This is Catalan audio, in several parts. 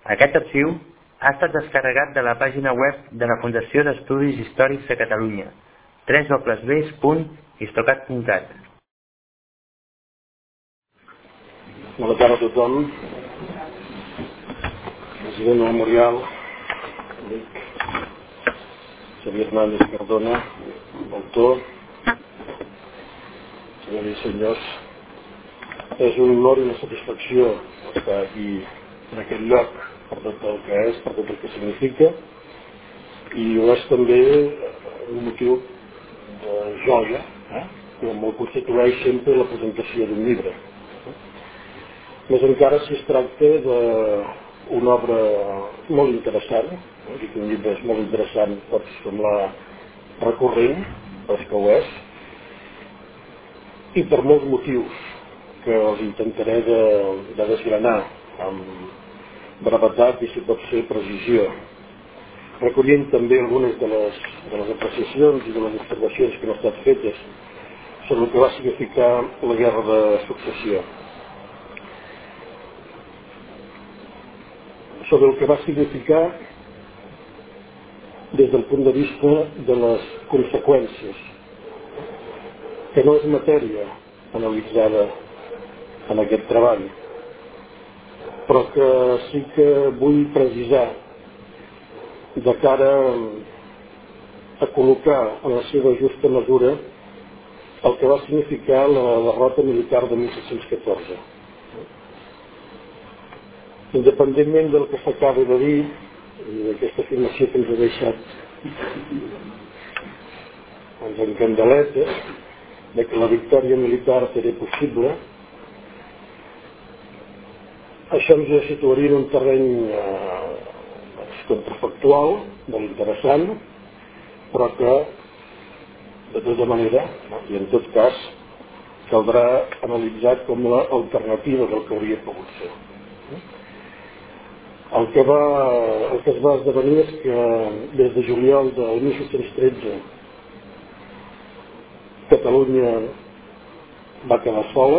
Aquest arxiu ha estat descarregat de la pàgina web de la Fundació d'Estudis Històrics de Catalunya, www.histocat.cat. Bona tarda a tothom. President del Memorial, amic Xavier Hernández Cardona, autor, senyores i senyors, és un honor i una satisfacció estar aquí en aquest lloc per tot el que és, per tot el que significa, i ho és també un motiu de joia, com el constitueix sempre la presentació d'un llibre. Més encara si es tracta d'una obra molt interessant, i que un llibre és molt interessant pot semblar recurrent, però és que ho és, i per molts motius que els intentaré de desgranar amb brevetat i, si pot ser, precisió, recollint també algunes de les apreciacions i de les observacions que han estat fetes sobre el que va significar la Guerra de Successió, sobre el que va significar des del punt de vista de les conseqüències, que no és matèria analitzada en aquest treball, però que sí que vull precisar de cara a col·locar en la seva justa mesura el que va significar la derrota militar de 1714. Independentment del que s'acaba de dir i d'aquesta afirmació que ens ha deixat en candeleta, de que la victòria militar era possible, això ens situaria en un terreny contrafactual, molt interessant, però que, de tota manera, i en tot cas, caldrà analitzar com l'alternativa del que hauria pogut ser. El que es va esdevenir és que des de juliol del 1713 Catalunya va quedar sola,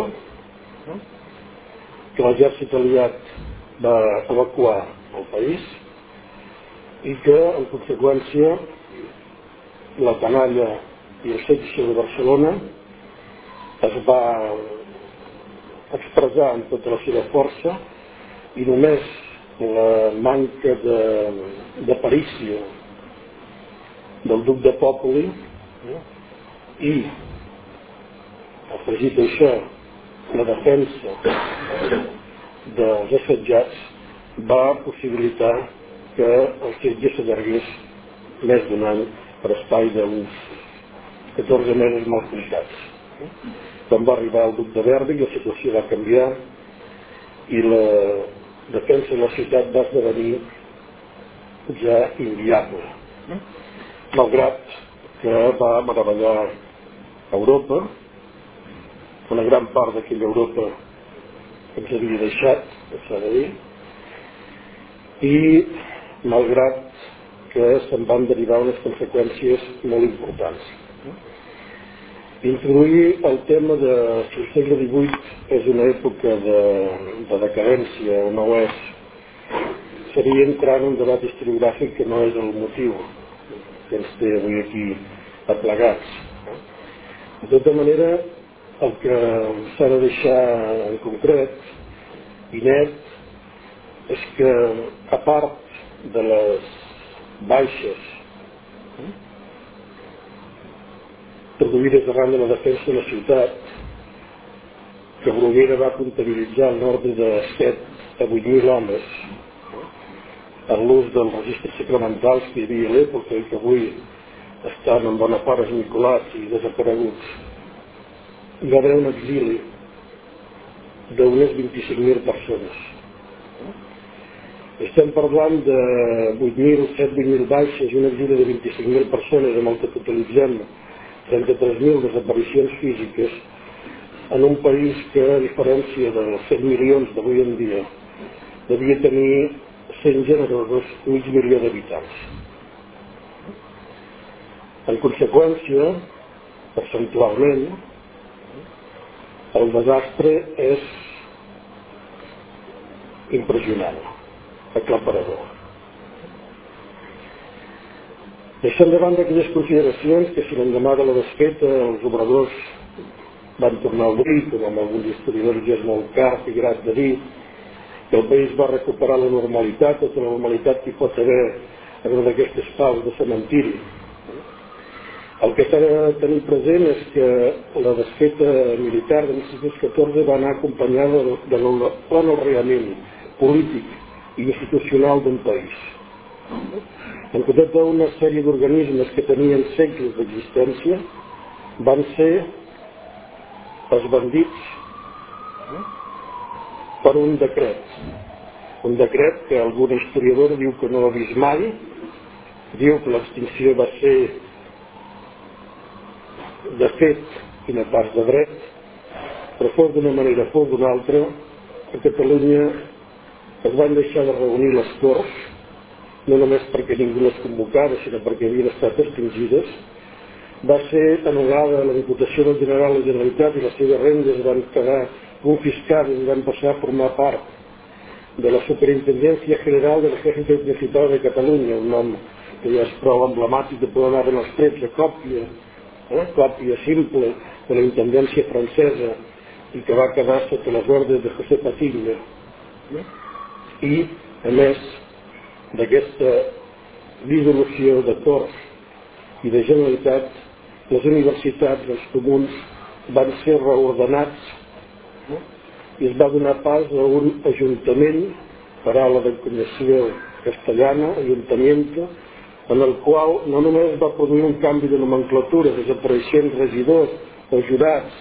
que l'exèrcit aliat va evacuar el país i que, en conseqüència, la canalla i el setge de Barcelona es va expressar amb tota la seva força i només la manca de perícia del duc de Popoli i, afegit a això, la defensa dels assetjats va possibilitar que el setge s'allargués més d'un any per espai d'uns 14 mesos molt comptats. Quan va arribar el duc de Berwick, la situació va canviar i la defensa de la ciutat va esdevenir ja inviable, malgrat que va meravellar Europa, una gran part d'aquella Europa que ens havia deixat, s'ha de dir, i malgrat que se'n van derivar unes conseqüències molt importants. Introduir el tema de si el segle XVIII és una època de decadència o no ho és, seria entrar en un debat historiogràfic que no és el motiu que ens té avui aquí aplegats. De tota manera, el que s'ha de deixar en concret i net és que, a part de les baixes produïdes arran de la defensa de la ciutat, que Bruguera va comptabilitzar en l'ordre de 7 a 8.000 homes en l'ús dels registres sacramentals que hi havia a l'època i que avui estan en bona part esmicolats i desapareguts, hi va haver un exili d'unes 25.000 persones. Estem parlant de 7.000 baixes i un exili de 25.000 persones, amb el que totalitzem 33.000 desaparicions físiques en un país que, a diferència dels 100 milions d'avui en dia, devia tenir 100 generosos mig milió d'habitants. En conseqüència, percentualment, el desastre és impressionant. aclaparador. Deixant de banda aquelles consideracions que, si l'endemà de la desfeta els obradors van tornar al dir, com amb alguns historiadors ja és molt car i grat de dir, que el país va recuperar la normalitat, tota la normalitat que hi pot haver en una d'aquestes paus de cementiri. El que s'ha de tenir present és que la desfeta militar de 1714 va anar acompanyada de l'anorreament polític i institucional d'un país. En tota una sèrie d'organismes que tenien segles d'existència van ser esbandits per un decret que algun historiador diu que no ha vist mai, diu que l'extinció va ser de fet i no pas de dret, però fos d'una manera fos d'una altra, a Catalunya es van deixar de reunir les Corts, no només perquè ningú les convocava, sinó perquè havien estat extingides. Va ser anul·lada la Diputació del General de la Generalitat i les seves rendes van quedar confiscades i van passar a formar part de la Superintendencia General del Ejército Principal de Catalunya, un nom que ja és prou emblemàtic de poder anar en els trets de còpia simple de la intendència francesa i que va quedar sota les ordres de José Patiño. I, a més d'aquesta dissolució de Corts i de Generalitat, les universitats, els comuns, van ser reordenats i es va donar pas a un ajuntament, paraula d'enconyació castellana, ayuntamiento, en el qual no només va produir un canvi de nomenclatura, desapareixent regidors o jurats,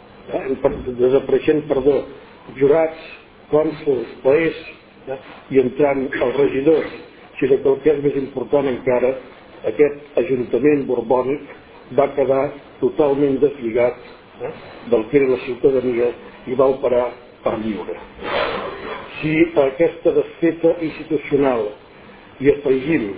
jurats, cònsols, paers, i entrant els regidors, sinó que el que és més important encara, aquest ajuntament borbònic va quedar totalment deslligat del que era la ciutadania i va operar per lliure. Si a aquesta desfeta institucional hi afegim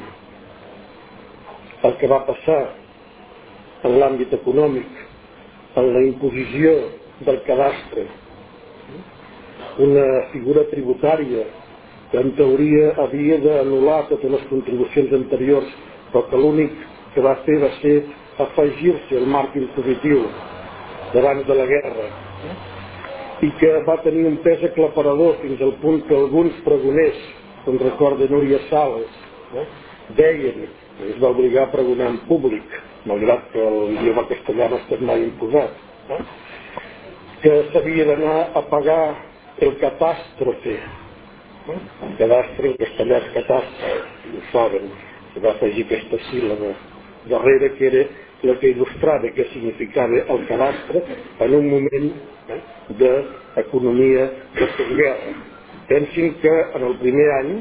el que va passar en l'àmbit econòmic, en la imposició del cadastre, una figura tributària que en teoria havia d'anul·lar totes les contribucions anteriors, però que l'únic que va fer va ser afegir-se al marc impositiu d'abans de la guerra i que va tenir un pes aclaparador fins al punt que alguns pregoners, com recorda Núria Sales, deien, es va obligar a pregonar en públic, malgrat que l'idioma castellà no ha estat mai imposat, que s'havia d'anar a pagar el catàstrofe. El cadastre en castellà és catàstre, ho saben, se va afegir aquesta síl·laba darrere que era la que il·lustrava què significava el cadastre en un moment d'economia de postguerra. Pensin que en el primer any,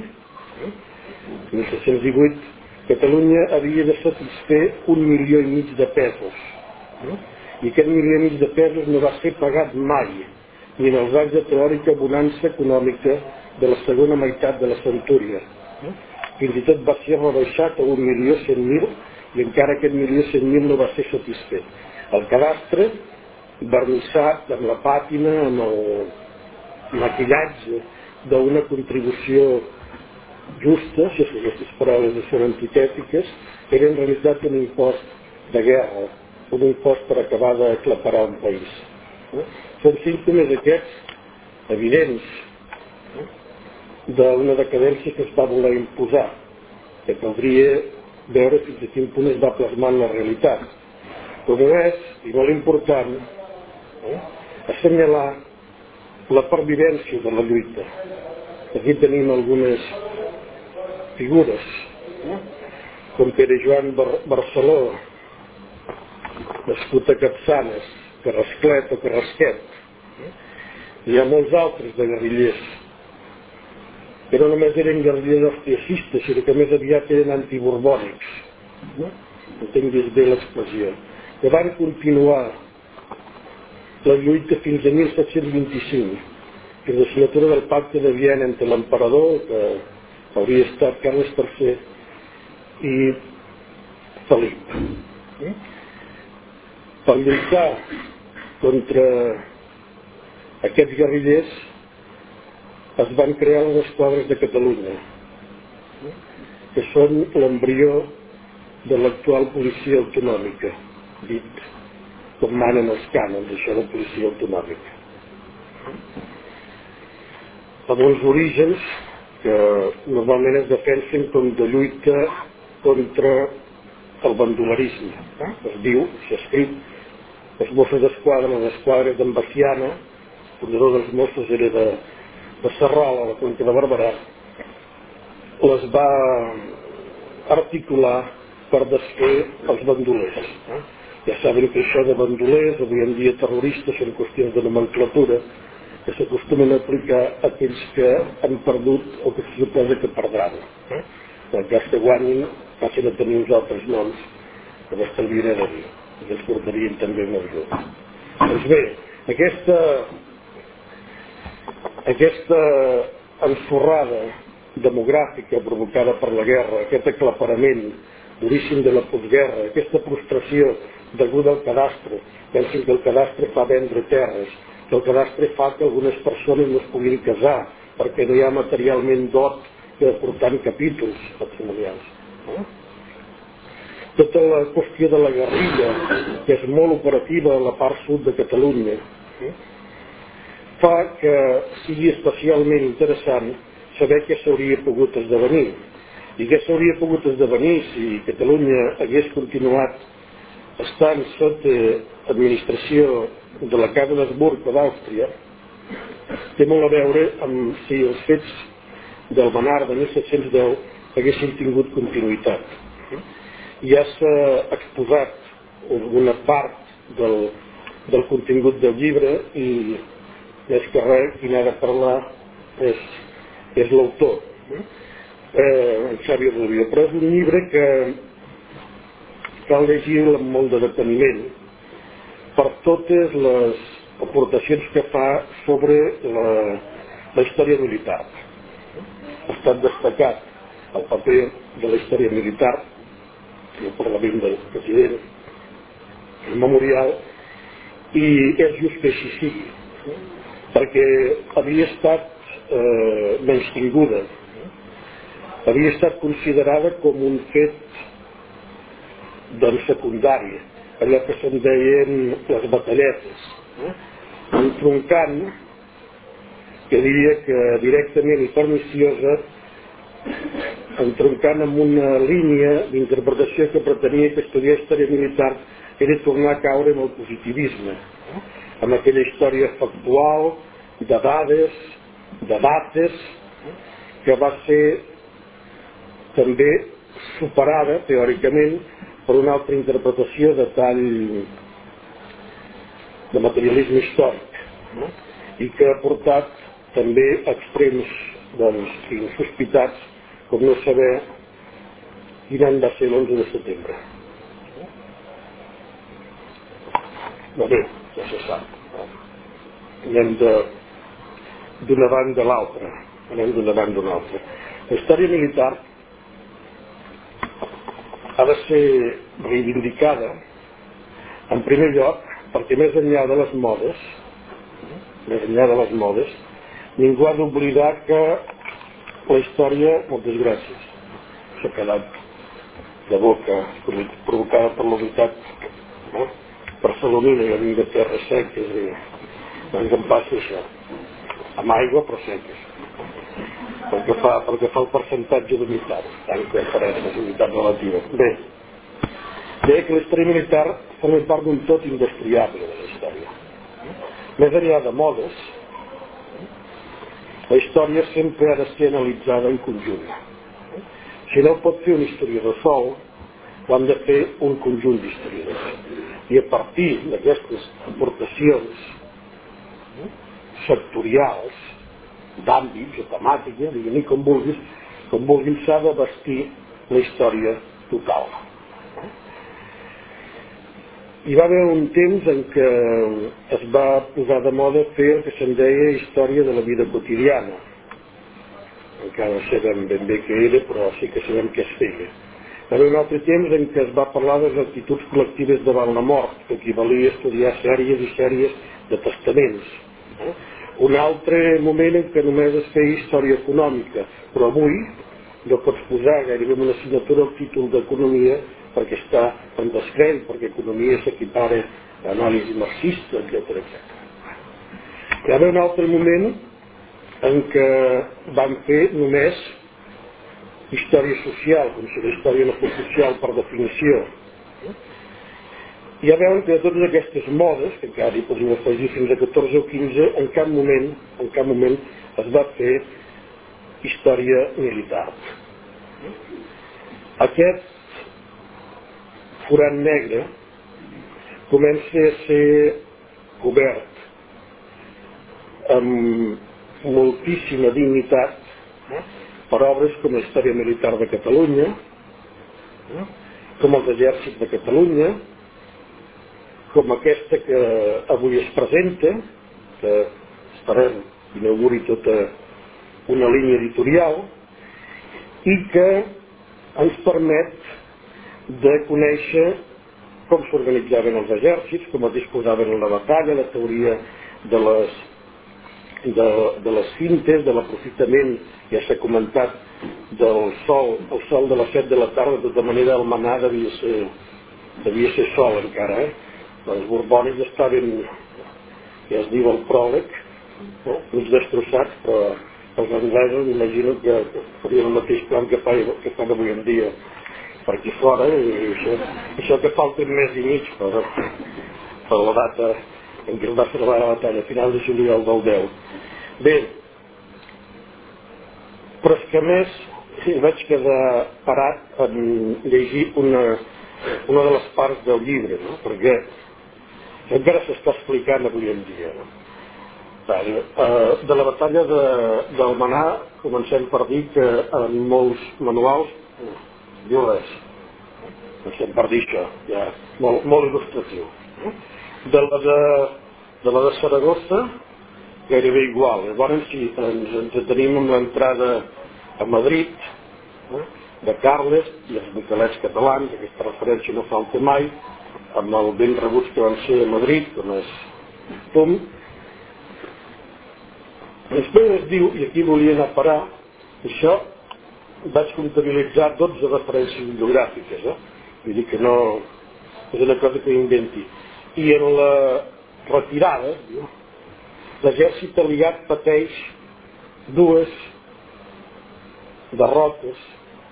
1718, Catalunya havia de satisfer 1,5 milions de pesos. I aquest 1,5 milions de pesos no va ser pagat mai, ni en els anys de teòrica bonança econòmica de la segona meitat de la centúria. Fins i tot va ser rebaixat a 1.100.000 i encara aquest 1.100.000 no va ser satisfet. El cadastre, vernissat amb la pàtina, amb el maquillatge d'una contribució justa, si aquestes paraules són antitètiques, era en realitat un impost de guerra, un impost per acabar d'aclaparar un país. Són símptomes aquests evidents d'una decadència que es va voler imposar, que caldria veure fins a quin punt es va plasmar en la realitat. Com és, i molt important, assenyalar la pervivència de la lluita. Aquí tenim algunes figures, com Pere Joan Barceló, nascut a Capçanes, Carrasclet o Carrasquet. Hi ha molts altres de guerrillers, que no només eren guerrillers austriacistes, sinó que més aviat eren antiborbònics, entenguis bé l'expressió, que van continuar la lluita fins a 1725, fins a la signatura del pacte de Viena entre l'emperador, que hauria estat Carles III, i Felip. Per lluitar contra aquests guerrillers es van crear les esquadres de Catalunya, que són l'embrió de l'actual policia autonòmica, dit com manen els cànons, això de policia autonòmica. Amb uns orígens que normalment es defensen com de lluita contra el bandolerisme. Es diu, s'ha escrit, els Mossos d'Esquadra, l'esquadra d'en Baciana, el fundador dels Mossos era de Sarral, a la Conca de Barberà, les va articular per desfer els bandolers. Ja saben que això de bandolers, avui en dia terroristes, són qüestions de nomenclatura que s'acostumen a aplicar a aquells que han perdut o que se suposa que perdran. En cas que guanyin, passin a tenir uns altres noms que m'estalviaré de dir, i ens portarien també molt lluny. Doncs bé, aquesta ensorrada demogràfica provocada per la guerra, aquest aclaparament duríssim de la postguerra, aquesta frustració deguda al cadastre, pensen que el cadastre fa vendre terres, que el cadastre fa que algunes persones no es puguin casar perquè no hi ha materialment dot que aportant capítols patrimonials. Tota la qüestió de la guerrilla, que és molt operativa a la part sud de Catalunya, fa que sigui especialment interessant saber què s'hauria pogut esdevenir. I què s'hauria pogut esdevenir si Catalunya hagués continuat estant sota administració de la Casa d'Habsburg o d'Àustria, té molt a veure amb si els fets del Manar de 1710 haguessin tingut continuïtat. Ja s'ha exposat alguna part del contingut del llibre i més que res qui n'ha de parlar és l'autor, en Xavi Rubio, però és un llibre que cal llegir-lo amb molt de deteniment per totes les aportacions que fa sobre la història militar. Ha estat destacat el paper de la història militar el Parlament del President, el memorial, i és just que així sigui, perquè havia estat menystinguda, havia estat considerada com un fet secundari, allò que se'n deien les batalletes, entroncant, que diria que directament i perniciosa, entroncant amb una línia d'interpretació que pretenia que estudiar història militar era tornar a caure en el positivisme, amb aquella història factual, de dades, de dates, que va ser també superada, teòricament, per una altra interpretació de tall de materialisme històric, i que ha portat també a extrems insospitats, com no saber quin any va ser l'11 de setembre. Bé, ja se sap. Anem d'una banda a l'altra. La història militar ha de ser reivindicada, en primer lloc, perquè més enllà de les modes, ningú ha d'oblidar que la història, moltes gràcies, s'ha quedat de boca, provocada per la unitat barcelonina i vinc de terres seques i doncs em passa això, amb aigua però seques, perquè fa el percentatge d'humitat, tant que apareix la humitat relativa. Bé, deia que la història militar forma part d'un tot indestriable de la història. Més enllà de modes, la història sempre ha de ser analitzada en conjunt. Si no ho pot fer un historiador sol, ho han de fer un conjunt d'historiadors. I a partir d'aquestes aportacions sectorials, d'àmbits o temàtiques, diguem-hi com vulguin, s'ha de bastir la història total. Hi va haver un temps en què es va posar de moda fer el que se'n deia història de la vida quotidiana. Encara no sabem ben bé què era, però sí que sabem què es feia. Hi va haver un altre temps en què es va parlar de les actituds col·lectives davant la mort, que equivalia a estudiar sèries i sèries de testaments. Un altre moment en què només es feia història econòmica, però avui no pots posar gairebé en una assignatura el títol d'economia perquè està en descrèdit, perquè economia s'equipara a anàlisi marxista, etc. Hi va haver un altre moment en què van fer només història social, com si la història no fos social per definició. I ja veuen que de totes aquestes modes, que encara hi podríem afegir fins a 14 o 15, en cap moment es va fer història militar. Aquest forat negre comença a ser cobert amb moltíssima dignitat per obres com la història militar de Catalunya, com els exèrcits de Catalunya, com aquesta que avui es presenta, que esperem inauguri tota una línia editorial i que ens permet de conèixer com s'organitzaven els exèrcits, com es disposaven en la batalla, la teoria de les fintes, de l'aprofitament, ja s'ha comentat, del sol, el sol de les 7 de la tarda, de tota manera el manà devia ser sol encara, Els borbònics estaven, ja es diu el pròleg, uns destrossats, però els anglesos m'imagino que farien el mateix plan que fan avui en dia per aquí fora, i això que falta un mes i mig per la data en què es va celebrar la batalla, a finals de juliol del 10. Bé, però és que a més vaig quedar parat en llegir una de les parts del llibre, perquè encara s'està explicant avui en dia. De la batalla d'Almenar comencem per dir que en molts manuals diu res. Comencem per dir això, ja molt il·lustratiu. De la de Saragossa gairebé igual. Llavors si ens tenim amb l'entrada a Madrid de Carles i els miquelets catalans, aquesta referència no falta mai, amb el ben rebuts que van ser a Madrid, com és Tom. Després es diu, i aquí volia anar a parar, això vaig comptabilitzar 12 referències bibliogràfiques, vull dir que no és una cosa que inventi. I en la retirada, l'exèrcit aliat pateix 2 derrotes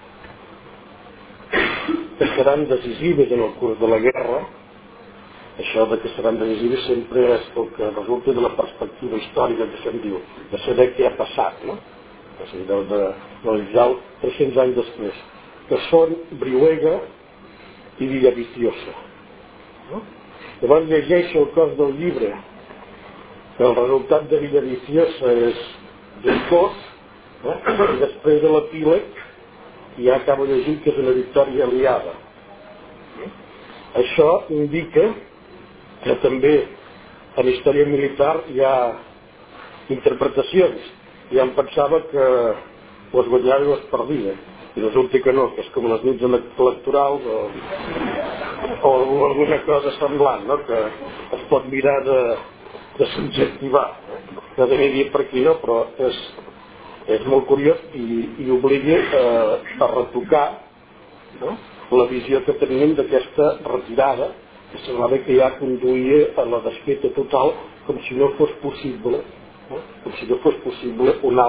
que seran decisives en el curs de la guerra. Això de que seran decisives sempre és el que resulta de la perspectiva històrica que se'n diu, de saber què ha passat, o sigui, d'analitzar 300 anys després, que són Brihuega i Villaviciosa. Llavors llegeixo el cos del llibre, que el resultat de Villaviciosa és descós, i després de l'epíleg ja acabo de llegir que és una victòria aliada. Això indica que també en història militar hi ha interpretacions. Ja em pensava que o es guanyava o es perdia, i resulta que no, que és com les nits electorals o alguna cosa semblant, que es pot mirar de subjectivar. No de dir per aquí no, però és molt curiós i obliga a retocar la visió que teníem d'aquesta retirada, que semblava que ja conduïa a la desfeta total, com si no fos possible una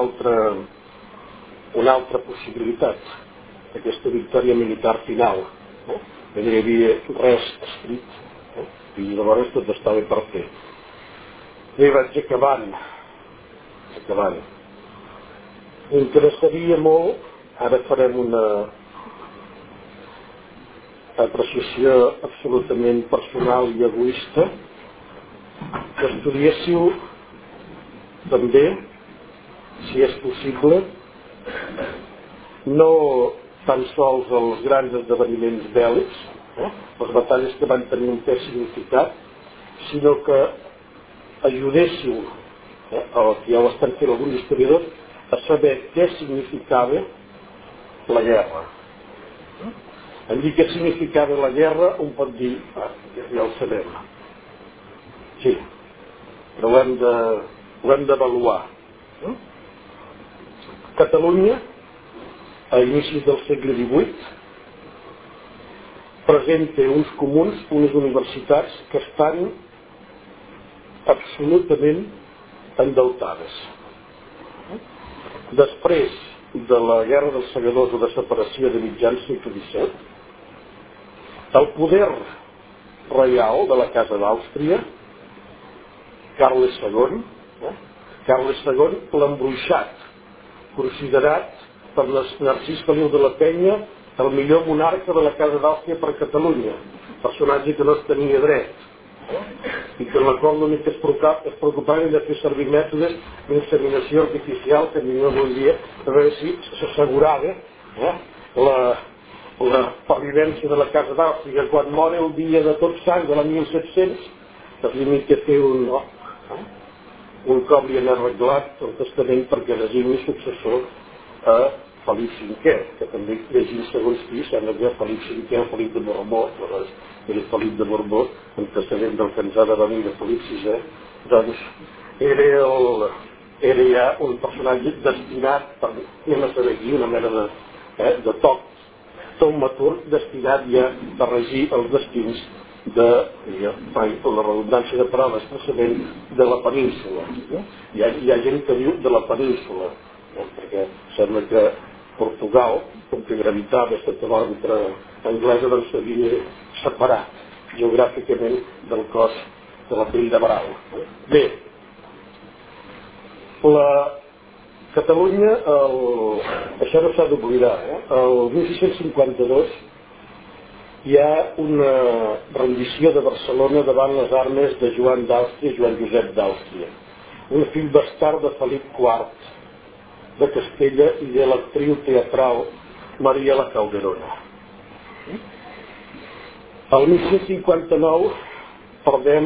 altra possibilitat, aquesta victòria militar final. No hi havia res escrit, i llavors tot estava per fer. Bé, vaig acabant. M'interessaria molt, ara farem una apreciació absolutament personal i egoista, que estudiéssiu també, si és possible, no tan sols els grans esdeveniments bèl·lics, les batalles que van tenir un pes significat, sinó que ajudéssiu, o que ja ho estan fent alguns historiadors, a saber què significava la guerra. En dir què significava la guerra, un pot dir, ja ho sabem. Sí, però ho hem d'avaluar. Catalunya a inicis del segle XVIII, presenta uns comuns, unes universitats que estan absolutament endeutades. Després de la Guerra dels Segadors o de separació de mitjans segle XVII, el poder reial de la Casa d'Àustria, Carles II, l'embruixat, considerat per Narcís Feliu de la Penya el millor monarca de la Casa d'Àustria per Catalunya, personatge que no es tenia dret i que en la qual l'únic que es preocupava de fer servir mètodes d'inseminació artificial que ningú volia, a veure si s'assegurava la pervivència de la Casa d'Àustria. Quan mor el dia de Tots Sants de l'any 1700 es limita a fer un cop li han arreglat el testament perquè designi successor a Felip V, que també llegint segons qui sembla que Felip V o Felip de Borbó, era Felip de Borbó, antecedent del que ens ha de venir de Felip VI, doncs era ja un personatge destinat, per anem a saber aquí, una mena de toc taumaturg destinat ja a regir els destins de la redundància de paraules precedent de la península. Hi ha gent que diu de la península, perquè sembla que Portugal, com que gravitava sota l'òrbita anglesa, doncs s'havia separat geogràficament del cos de la pell de brau. Bé, la Catalunya, això no s'ha d'oblidar, el 1652 hi ha una rendició de Barcelona davant les armes de Joan d'Àustria, Joan Josep d'Àustria, un fill bastard de Felip IV de Castella i de l'actriu teatral Maria la Calderona. El 1659 perdem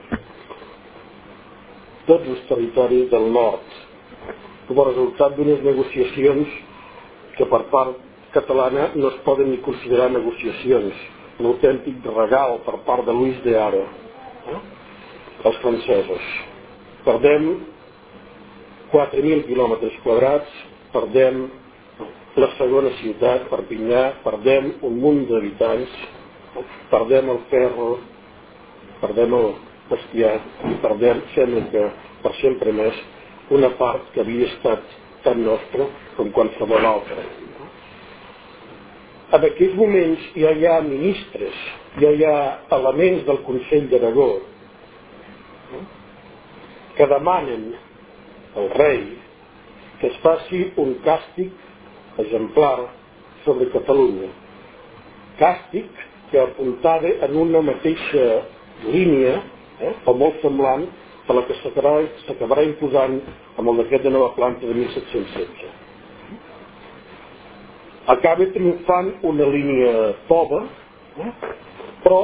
tots els territoris del nord com a resultat d'unes negociacions que per part catalana no es poden ni considerar negociacions, un autèntic regal per part de Luis de Haro als francesos. Perdem 4.000 quilòmetres quadrats, perdem la segona ciutat, Perpinyà, perdem un munt d'habitants, perdem el ferro, perdem el bestiar i perdem, sembla que per sempre més, una part que havia estat tan nostra com qualsevol altra. En aquells moments ja hi ha ministres, ja hi ha elements del Consell d'Aragó que demanen al rei que es faci un càstig exemplar sobre Catalunya. Càstig que apuntava en una mateixa línia, o molt semblant, per la que s'acabarà imposant amb el decret de nova planta de 1716. Acaba triomfant una línia tova, però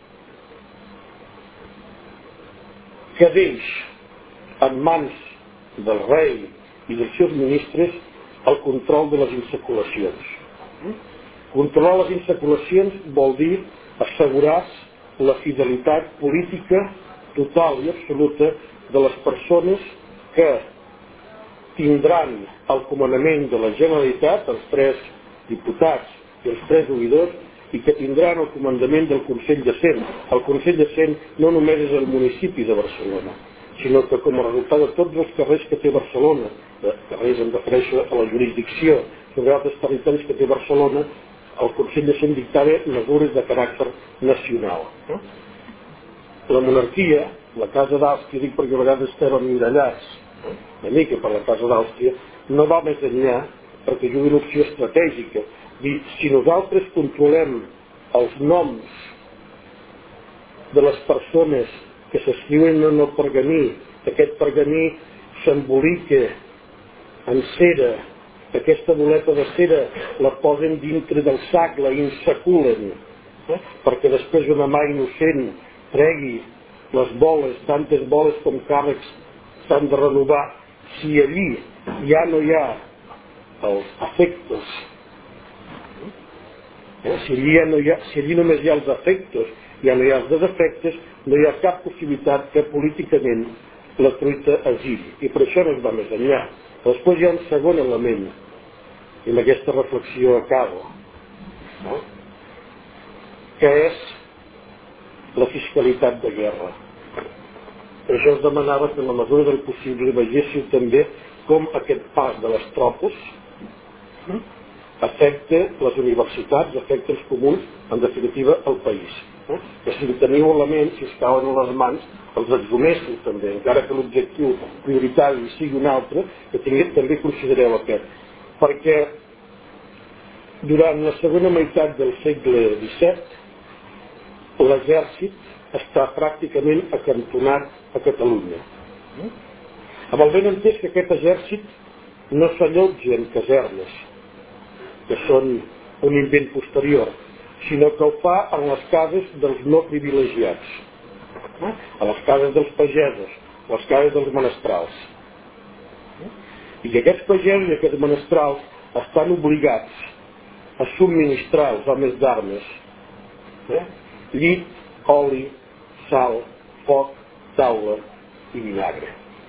que deix en mans del rei i dels seus ministres el control de les insaculacions. Controlar les insaculacions vol dir assegurar la fidelitat política total i absoluta de les persones que tindran el comandament de la Generalitat, els 3 diputats i els 3 oïdors, i que tindran el comandament del Consell de Cent. El Consell de Cent no només és el municipi de Barcelona, sinó que com a resultat de tots els carrers que té Barcelona, carrers em refereixo a la jurisdicció sobre altres territoris que té Barcelona, el Consell de Cent dictava mesures de caràcter nacional. La monarquia, la Casa d'Àustria, dic perquè a vegades estem emmirallats una mica per la Casa d'Àustria, no va més enllà perquè jugui una opció estratègica. Dir, si nosaltres controlem els noms de les persones que s'escriuen en el pergamí, aquest pergamí s'embolica en cera, aquesta boleta de cera la posen dintre del sac, la insaculen, perquè després una mà innocent tregui les boles, tantes boles com càrrecs s'han de renovar. Si allí ja no hi ha els efectes, si allí només hi ha els efectes, ja no hi ha els desefectes, no hi ha cap possibilitat que políticament la truita agili. I per això no es va més enllà. Després hi ha un segon element i amb aquesta reflexió acabo, no? Que és la fiscalitat de guerra. Per això us demanava que en la mesura del possible veiéssiu també com aquest pas de les tropes afecta les universitats, afecta els comuns, en definitiva el país. Que si teniu elements, si us cauen a les mans, els exhuméssiu també, encara que l'objectiu prioritari sigui un altre, que també considereu aquest. Perquè durant la segona meitat del segle XVII l'exèrcit està pràcticament acantonat a Catalunya. Amb el ben entès que aquest exèrcit no s'allotja en casernes, que són un invent posterior, sinó que ho fa en les cases dels no privilegiats, a les cases dels pagesos, a les cases dels menestrals. I que aquests pagesos i aquests menestrals estan obligats a subministrar als homes d'armes llit, oli, sal, foc, taula i vinagre.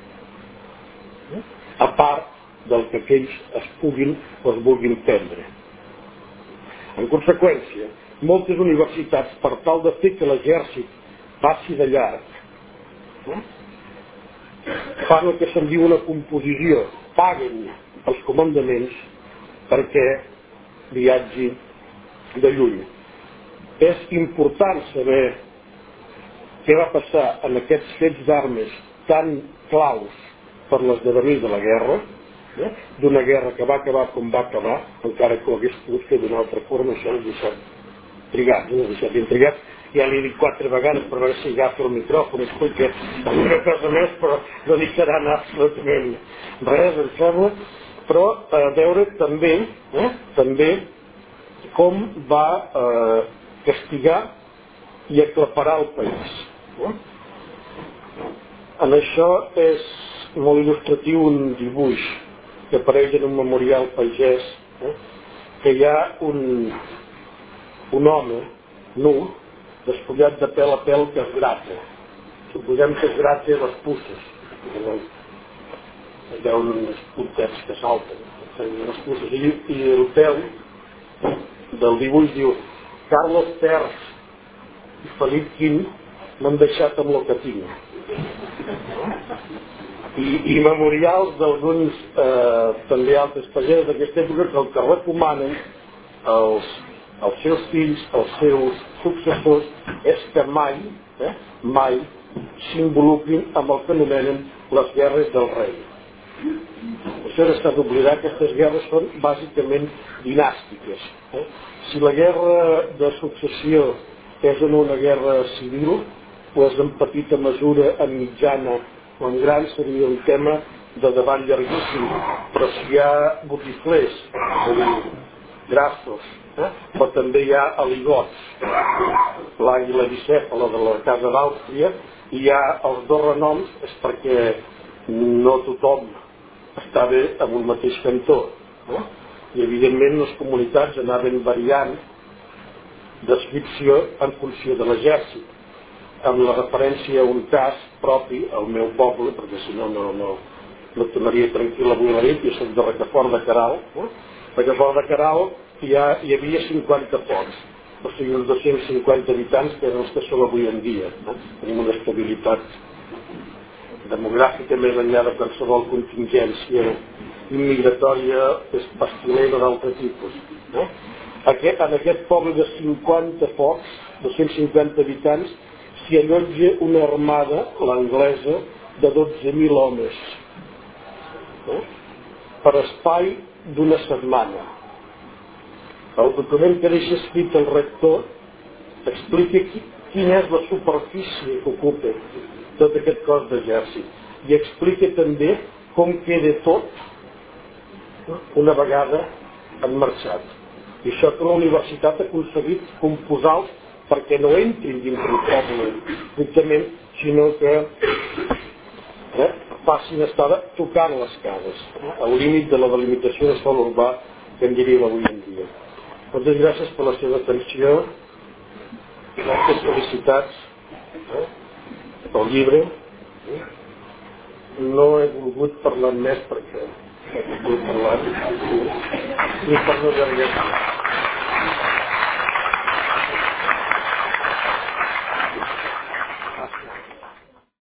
A part del que aquells es puguin o es vulguin prendre. En conseqüència, moltes universitats, per tal de fer que l'exèrcit passi de llarg, fan el que se'n diu una composició, paguen els comandaments perquè viatgi de lluny. És important saber què va passar en aquests fets d'armes tan claus per l'esdevenir de la guerra, d'una guerra que va acabar com va acabar, encara que ho hagués pogut fer d'una altra forma, això ens deixa trigats, ben trigats. Ja li he dit 4 vegades per veure si agafa el micròfon, explica alguna cosa més, però no deixarà anar absolutament res, em sembla. Però a veure també com va castigar i aclaparar el país. En això és molt il·lustratiu un dibuix que apareix en un memorial pagès, que hi ha un home nu, despullat de pèl a pèl, que es grata. Suposem que es grata les puces. Hi ha uns puntets que salten, les puces. I el pèl del dibuix diu: Carles III i Felip V m'han deixat amb el que tinc. I memorials d'alguns també altres pagesos d'aquesta època que recomanen als seus fills, als seus successors, és que mai s'involucrin amb el que anomenen les guerres del rei. Això s'ha d'oblidar que aquestes guerres són bàsicament dinàstiques. Si la guerra de successió és una guerra civil, doncs en petita mesura, en mitjana o en gran, seria un tema de debat llarguíssim. Però si hi ha botiflers, grassos, però també hi ha aligots, l'àguila bicèfala de la casa d'Àustria, i hi ha els dos renoms, és perquè no tothom està bé en un mateix cantó. I evidentment les comunitats anaven variant d'adscripció en funció de l'exèrcit, amb la referència a un cas propi al meu poble, perquè si no no tornaria tranquil avui a la nit. Jo soc de Rocafort de Queralt. A Rocafort de Queralt hi havia 50 focs, o sigui uns 250 habitants, que eren els que són avui en dia. Tenim una estabilitat demogràfica més enllà de qualsevol contingència immigratòria pestilera d'altre tipus. En aquest poble de 50 focs, 250 habitants, s'hi allotja una armada, l'anglesa, de 12.000 homes, per espai d'una setmana. El document que deixa escrit el rector explica quina és la superfície que ocupa tot aquest cos d'exèrcit i explica també com queda tot una vegada han marxat. I això que la universitat ha aconseguit composar-los perquè no entrin dins del poble estrictament, sinó que passin a estar tocant les cases, al límit de la delimitació de sòl urbà que en diríem avui en dia. Moltes gràcies per la seva atenció, moltes felicitats pel llibre. No he volgut parlar més perquè tot parlant i per no allargar-se.